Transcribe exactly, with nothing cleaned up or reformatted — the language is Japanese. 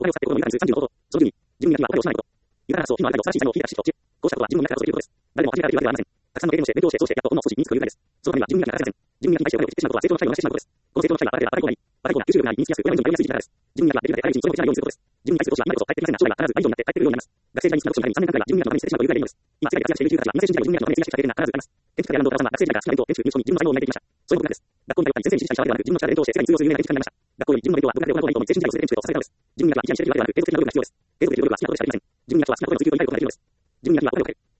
お金を使って心の豊かにするさんじゅうのこと。その順に、自分にはお金をしないこと。ゆるな発想、機能のあるかを素晴らしい才能を聞いたし、と知る。こうしたことは自分の役立つということです。誰も始められるわけではありません。たくさんの経験をして、勉強して、そうして、やっと本を少し身につくというぐらいです。そのためには自分には欠かせません。自分には対してお金を寄付してしまうことは成長の機会をなしてしまうことです。この成長の機会はバラバラでバラバラでない、バラバラでない、吸収力がない、身につきやすく、親の人にやりやすい時代です。自分にはできるだけ早いうちにそれを失わないようにすることです。自分に対する投資は今こそ帰ってきませんが、将来は必ず倍以上になって帰ってくるようになります。学生時代に好きな読書になりさんねんかんが自分にのために捨ててしまうというぐらいのです。今、世界で活躍しているじゅう代は、今精神時代を自分にのために費やしてきた経験が必ずあります。建築家であるノートラさんは学生時代から好きな勉強、研修、入試に自分の才能を磨いてきました。そういうことです。学校に通ったり、先生に指示したりしたわけではなく、自分の力で勉強して世界に通用する有名な建築家になりました。学校より自分の勉強は部活で行うことがいいと思い、精神時代をすべてにとさせられたのです。自分には今、いきなりしているわけではなく、継続的な努力が必要です。継続的な努力は好きなことでしかありません。自分には好きなことに続けることがないことができるのです。自分には今お金をかける。